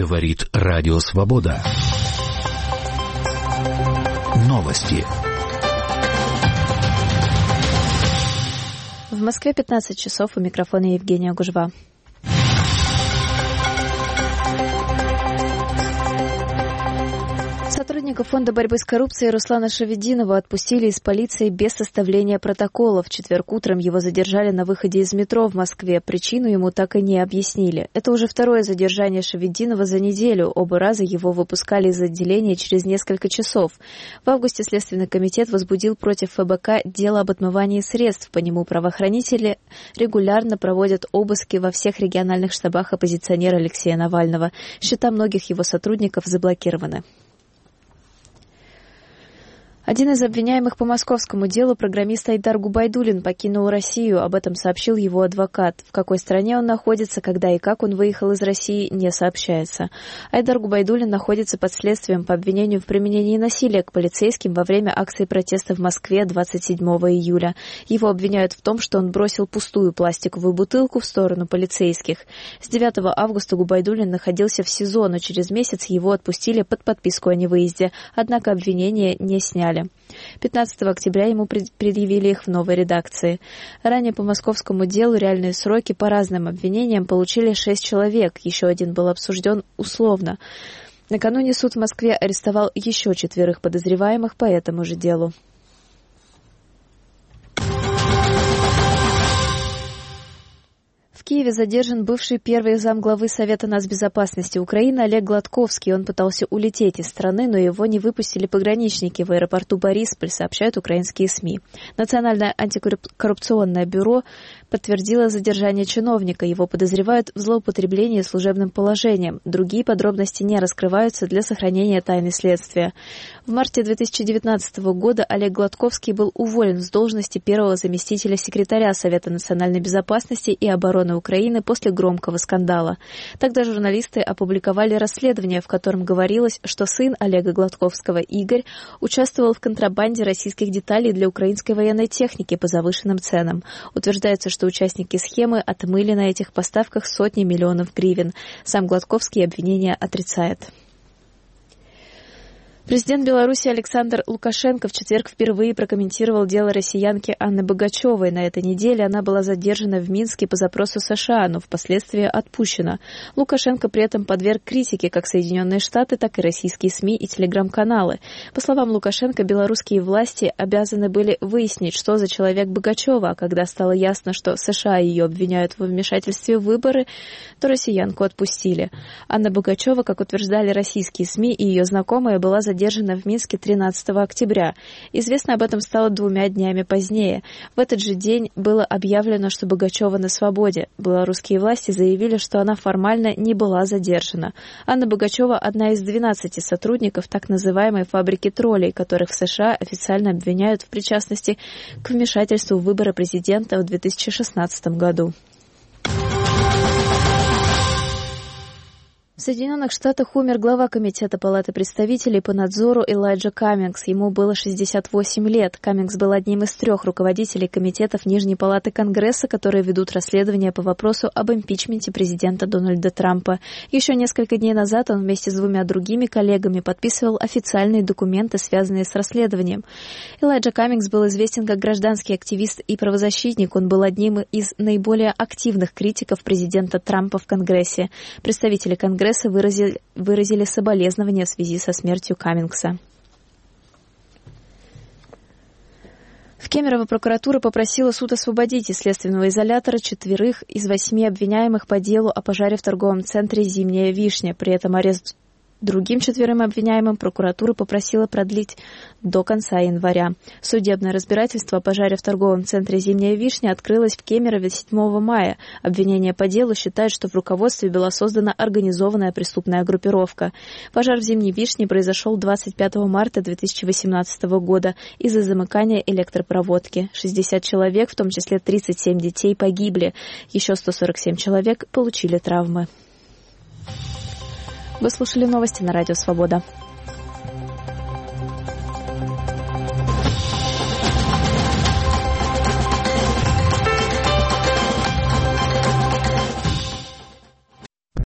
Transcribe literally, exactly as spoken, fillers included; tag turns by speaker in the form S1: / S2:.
S1: Говорит Радио Свобода. Новости.
S2: В Москве пятнадцать часов, у микрофона Евгения Гужва. Сотрудников Фонда борьбы с коррупцией Руслана Шавединова отпустили из полиции без составления протокола. В четверг утром его задержали на выходе из метро в Москве. Причину ему так и не объяснили. Это уже второе задержание Шавединова за неделю. Оба раза его выпускали из отделения через несколько часов. В августе Следственный комитет возбудил против ФБК дело об отмывании средств. По нему правоохранители регулярно проводят обыски во всех региональных штабах оппозиционера Алексея Навального. Счета многих его сотрудников заблокированы. Один из обвиняемых по московскому делу, программист Айдар Губайдуллин, покинул Россию. Об этом сообщил его адвокат. В какой стране он находится, когда и как он выехал из России, не сообщается. Айдар Губайдуллин находится под следствием по обвинению в применении насилия к полицейским во время акции протеста в Москве двадцать седьмого июля. Его обвиняют в том, что он бросил пустую пластиковую бутылку в сторону полицейских. С девятого августа Губайдуллин находился в СИЗО, но через месяц его отпустили под подписку о невыезде. Однако обвинения не сняли. пятнадцатого октября ему предъявили их в новой редакции. Ранее по московскому делу реальные сроки по разным обвинениям получили шесть человек. Еще один был обсужден условно. Накануне суд в Москве арестовал еще четверых подозреваемых по этому же делу. В Киеве задержан бывший первый замглавы Совета нацбезопасности Украины Олег Гладковский. Он пытался улететь из страны, но его не выпустили пограничники в аэропорту Борисполь, сообщают украинские СМИ. Национальное антикоррупционное бюро подтвердило задержание чиновника. Его подозревают в злоупотреблении служебным положением. Другие подробности не раскрываются для сохранения тайны следствия. В марте две тысячи девятнадцатого года Олег Гладковский был уволен с должности первого заместителя секретаря Совета национальной безопасности и обороны Украины после громкого скандала. Тогда журналисты опубликовали расследование, в котором говорилось, что сын Олега Гладковского, Игорь, участвовал в контрабанде российских деталей для украинской военной техники по завышенным ценам. Утверждается, что участники схемы отмыли на этих поставках сотни миллионов гривен. Сам Гладковский обвинения отрицает. Президент Беларуси Александр Лукашенко в четверг впервые прокомментировал дело россиянки Анны Богачевой. На этой неделе она была задержана в Минске по запросу США, но впоследствии отпущена. Лукашенко при этом подверг критике как Соединенные Штаты, так и российские СМИ и телеграм-каналы. По словам Лукашенко, белорусские власти обязаны были выяснить, что за человек Богачева, а когда стало ясно, что США ее обвиняют во вмешательстве в выборы, то россиянку отпустили. Анна Богачева, как утверждали российские СМИ и ее знакомые, была задержана задержана в Минске тринадцатого октября. Известно об этом стало двумя днями позднее. В этот же день было объявлено, что Богачева на свободе. Белорусские власти заявили, что она формально не была задержана. Анна Богачева – одна из двенадцати сотрудников так называемой фабрики троллей, которых в США официально обвиняют в причастности к вмешательству в выборы президента в две тысячи шестнадцатом году. В Соединенных Штатах умер глава Комитета Палаты представителей по надзору Элайджа Каммингс. Ему было шестьдесят восемь лет. Каммингс был одним из трех руководителей комитетов Нижней Палаты Конгресса, которые ведут расследование по вопросу об импичменте президента Дональда Трампа. Еще несколько дней назад он вместе с двумя другими коллегами подписывал официальные документы, связанные с расследованием. Элайджа Каммингс был известен как гражданский активист и правозащитник. Он был одним из наиболее активных критиков президента Трампа в Конгрессе. Представители Конгресса Выразили, выразили соболезнования в связи со смертью Каммингса. В Кемерово прокуратура попросила суд освободить из следственного изолятора четверых из восьми обвиняемых по делу о пожаре в торговом центре «Зимняя вишня». При этом арест другим четверым обвиняемым прокуратура попросила продлить до конца января. Судебное разбирательство о пожаре в торговом центре «Зимняя вишня» открылось в Кемерове седьмого мая. Обвинение по делу считает, что в руководстве была создана организованная преступная группировка. Пожар в «Зимней вишне» произошел двадцать пятого марта две тысячи восемнадцатого года из-за замыкания электропроводки. шестьдесят человек, в том числе тридцать семь детей, погибли. Еще сто сорок семь человек получили травмы. Вы слушали новости на Радио Свобода.